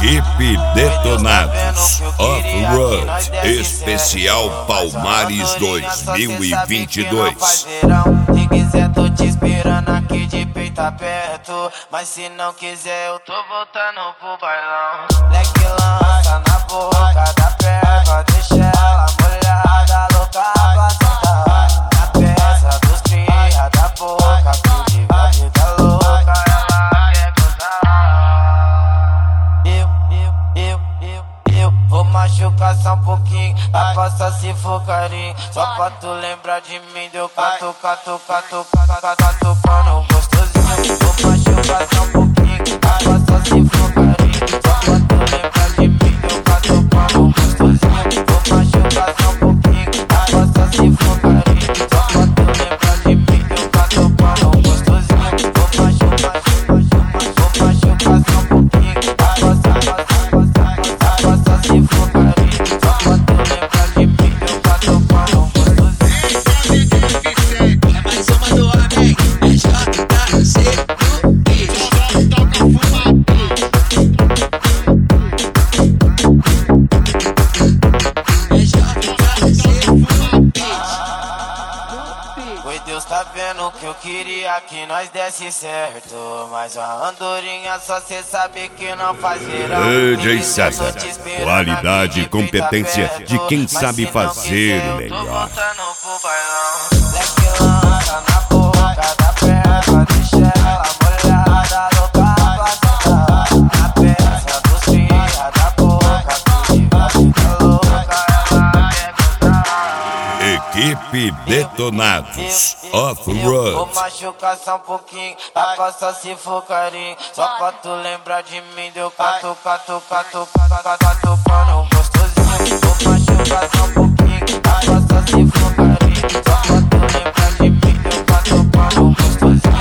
Equipe Detonados Off-Road Especial Palmares 2022. Se quiser tô te esperando aqui de peito aberto, mas se não quiser eu tô voltando pro bailão. Leque lança na boca da perna, deixa ela molhada, louca pra sentar. Na peça dos cria da boca, que a vida louca ela quer gozar. Eu vou machucar só um pouquinho, vai passar se for carinho. Só pra tu lembrar de mim, deu catucando gostosinho. Vou machucar só um pouquinho, vai passar se for carinho. Só pra tu lembrar de mim, deu catucando gostosinho. Vou machucar só um pouquinho, vai passar se for carinho. Só pra tu lembrar de mim, deu catucando gostosinho. Vou machucar só um pouquinho, vai passar se for carinho. Só pra tu lembrar de mim, deu catucando gostosinho. Oi, Deus tá vendo que eu queria que nós desse certo, mas a andorinha só cê sabe que não faz verão. DJ César, qualidade e competência de quem sabe fazer o melhor. Leque lança na boca da perna, deixa ela molhada, louca pra sentar. Na peça dos cria da boca, que a vida louca ela quer gozar. Equipe Detonados Vou Off-Road. machucar só um pouquinho, vai passar se for carinho. Só pra tu lembrar de mim, deu catucando gostosinho. Vou machucar só um pouquinho, vai passar se for carinho. Só pra tu lembrar de mim, deu catucando gostosinho.